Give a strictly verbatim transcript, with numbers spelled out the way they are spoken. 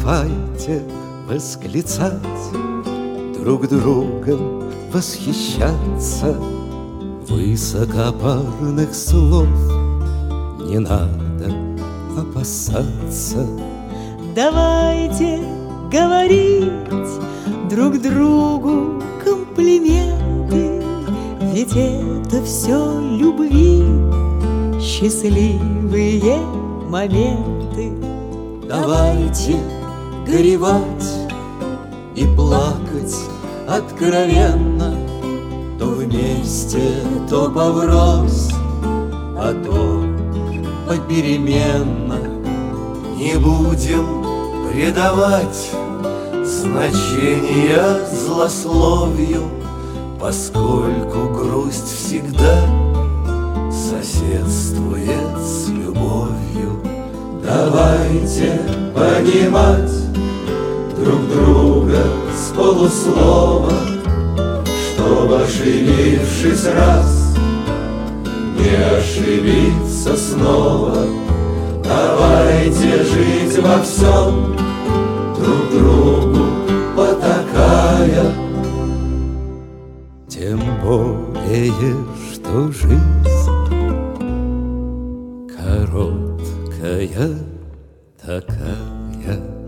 давайте восклицать, друг другом восхищаться. Высокопарных слов не надо опасаться. Давайте говорить друг другу комплименты, ведь это все любви, счастливые моменты. Давайте горевать и плакать откровенно, то вместе, то поврось, а то попеременно. Не будем придавать значения злословию, поскольку грусть всегда соседствует с любовью. Давайте понимать друг друга с полуслова, чтобы, ошибившись раз, не ошибиться снова. Давайте жить во всем, друг другу потакая. Тем более, что жизнь короткая такая.